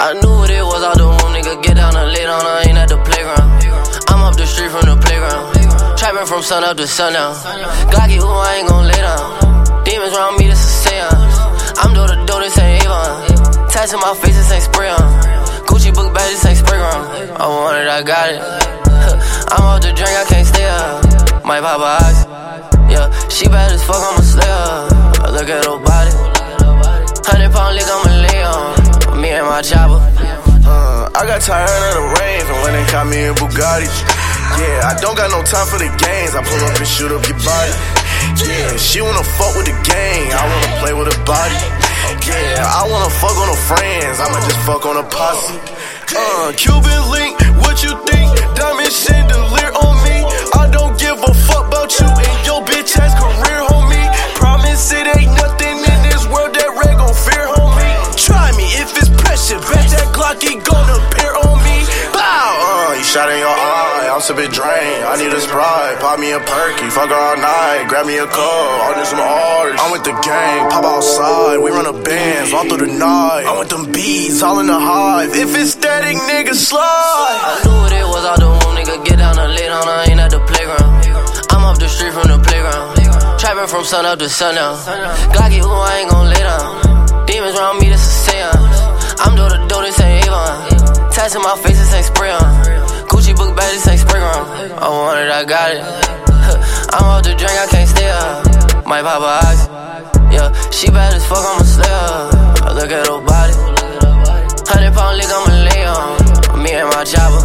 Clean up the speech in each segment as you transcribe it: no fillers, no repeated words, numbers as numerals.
I knew what it was out the womb, nigga. Get down and lay down, I ain't at the playground. I'm up the street from the playground, trapping from sun up to sundown. Glocky, who I ain't gon' lay down. Demons round me, this a seance. I'm door to door, this ain't Avon. Tats in my face, this ain't spray on. Gucci book bag, this ain't spray ground. I want it, I got it. I'm out to drink, I can't stay up. Might pop her eyes. Yeah, she bad as fuck, I'm a slayer. Look at her body. 100-pound lick, I'ma lay on. Me and my chopper. I got tired of the rain from when they caught me in Bugattis. Yeah, I don't got no time for the games. I pull up and shoot up your body. Yeah, she wanna fuck with the gang. I wanna play with her body. Yeah, I wanna fuck on her friends. I'ma just fuck on her posse. Cuban link, what you think? Diamond chandelier on me. I don't give a fuck about you and your bitch ass career, homie. Promise it ain't nothing in this world that Ray gon' fear, homie. Try me if it's pressure, bet that Glocky gonna appear on me. Bow! You shot in your eye, I'm sippin' drain. I need a Sprite, pop me a perky, fuck her all night, grab me a cup, order some orders. I'm with the gang, pop outside, we run a bands all through the night. I'm with them bees, all in the hive. If it's static, nigga, slide. I knew what it was out the womb, nigga. Get down and lay down, I ain't at the playground. I'm up the street from the playground, trapping from sun up to sundown. Glocky, who I ain't gon' lay down. Demons round me, this a seance. I'm door to door, this ain't Avon. Tats in my face, this ain't spray on. Gucci book bag, this ain't spray ground. I want it, I got it. I'm out to drink, I can't stay up. Might pop her eyes. Yeah, she bad as fuck, I'm a slayer. Look at her body. 100-pound lick, I'ma lay on. Me and my chopper.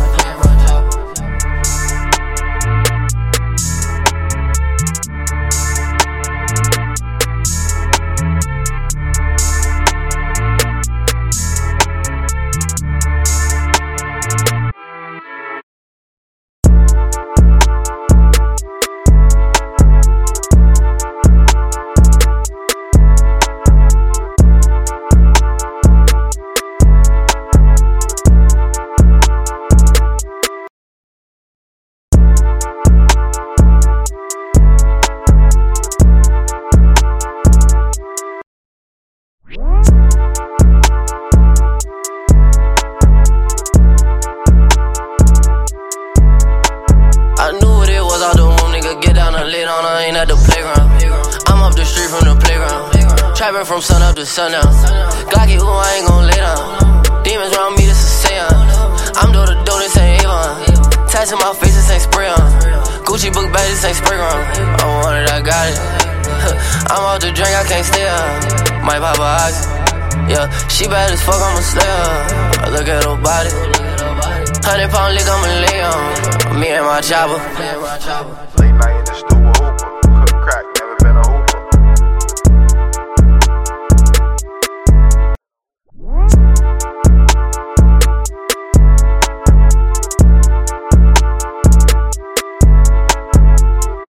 I knew what it was out the womb, nigga. Get down and lay down, I ain't at the playground. I'm up the street from the playground, trapping from sun up to sundown. Glocky, who I ain't gon' lay down. Demons round me, this a seance. I'm door to door, this ain't Avon. Tats in my face, this ain't spray on. Gucci book bag, this ain't spray ground. I want it, I got it. I'm out to drink, I can't stay up. Might pop her eyes. Yeah, she bad as fuck, I'm a slayer. Look at her body. 100-pound lick, I'ma lay on. Me and my chopper.